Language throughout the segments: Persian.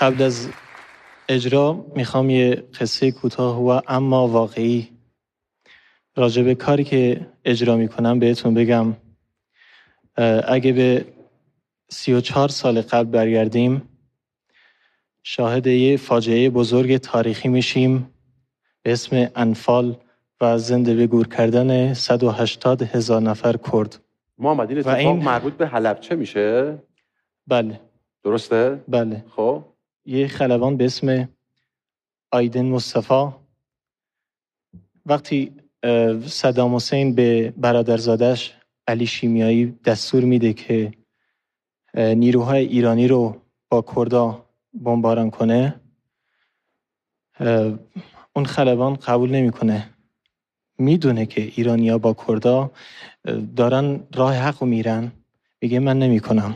قبل از اجرا میخوام یه قصه کوتاه و اما واقعی راجع به کاری که اجرا میکنم بهتون بگم. اگه به 34 سال قبل برگردیم شاهد یه فاجعه بزرگ تاریخی میشیم به اسم انفال و زنده به گور کردن 180,000 نفر کرد. محمد این اتفاق مربوط به حلبچه میشه؟ بله. درسته؟ بله. خب یه خلبان به اسم آیدین مصطفی وقتی صدام حسین به برادرزادش علی شیمیایی دستور میده که نیروهای ایرانی رو با کردا بمباران کنه، اون خلبان قبول نمیکنه. میدونه که ایرانی‌ها با کردا دارن راه حق رو میرن، میگه من نمیکنم.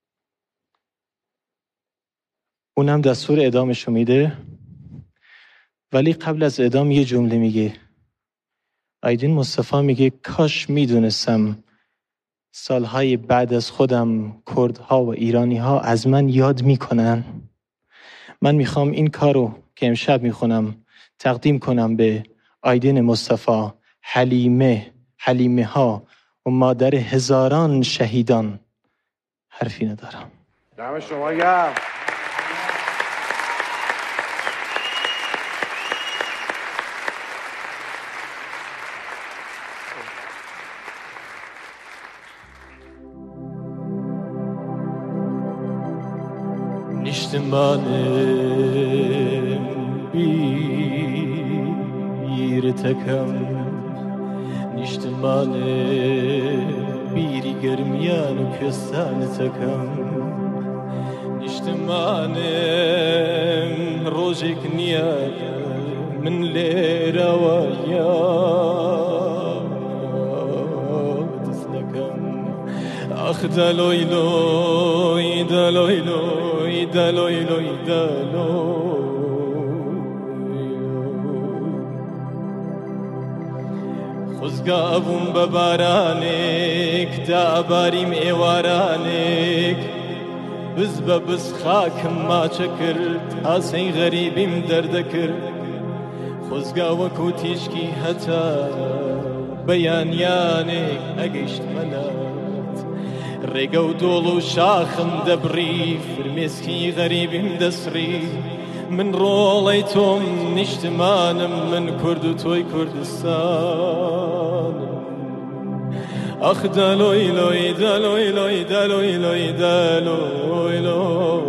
اونم دستور اعدامشو میده، ولی قبل از اعدام یه جمله میگه. آیدین مصطفی میگه کاش میدونستم سالهای بعد از خودم کردها و ایرانی‌ها از من یاد میکنن. من میخوام این کارو که امشب میخونم تقدیم کنم به آیدین مصطفی، حلیمه ها و مادر هزاران شهیدان. حرفی ندارم. دم شما گرم. Niştimanem bir takam, niştimanem biri germiyan köstan takam, niştimanem rojek niya min lera waya tislakam, ah daloy loy daloy loy دلوی لوی دلوی خوزگابون ببارانک داباریم ایوارانک بز ببز خاکم ما چکرد آسین غریبیم درد کرد خوزگاوکو تیشکی هتا بیانیانک اگشت منات ڕێگە و دۆڵ و شاخم دەبڕی فرمێسکی غەریبیم دەسڕی من ڕۆڵەی تۆم نیشتمانم من کورد و تۆی کوردستانم ئەخ دەلۆی لۆی دەلۆی لۆی دەلۆی لۆی دەلۆی لۆی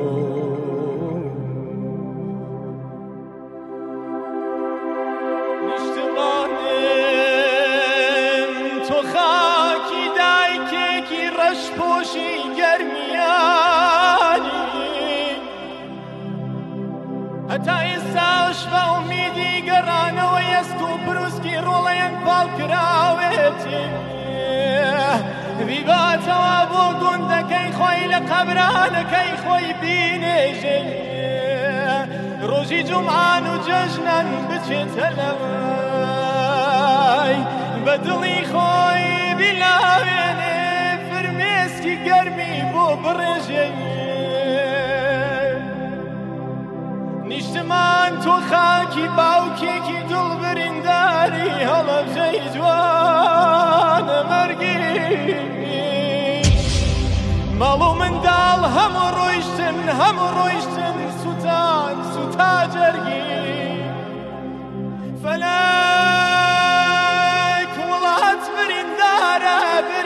نیشتمانم تۆ خاکی دایکێکی ڕەشپۆشی گەرمیانی هەتا ئێستاش بە ئومیدی گەڕانەوە ئەست و بروسکی ڕۆڵەیەک پاڵکراوێتی بیباتەوە بۆ گوندەکەی خۆی لە قەبرانەکەی خۆی بینێژێ ڕۆژی جومعان و جەژنان بچێتە لەوای بە دڵی خۆی بیلاوێنێ فرمێسکی گەرمی بۆ بڕێژێ نیشتمان تۆ خاکی باوکێکی دڵ برینداری هەڵەبجەی جوانە مەرگی ماڵ و منداڵ هەموو ڕۆیشتن سوتان سوتا جەرگی فەلەک وڵات بریندارە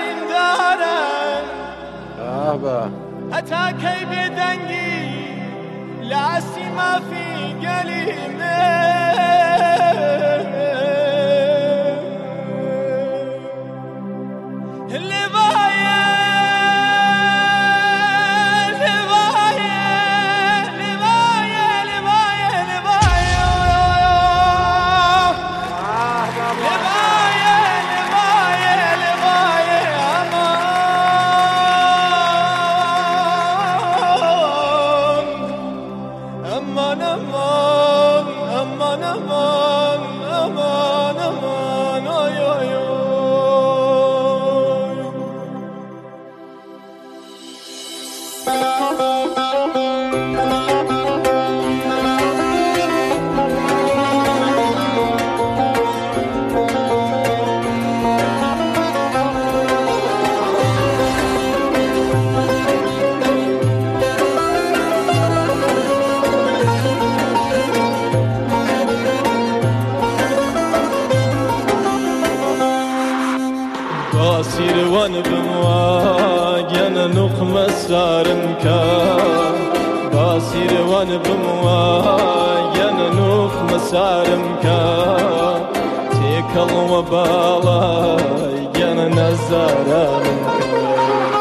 هەتا کەی بێدەنگی لاسی مافی گەلیمێ نوخ مسارم که باسیر وان بموا نوخ مسارم که تکل و بالا نزارم که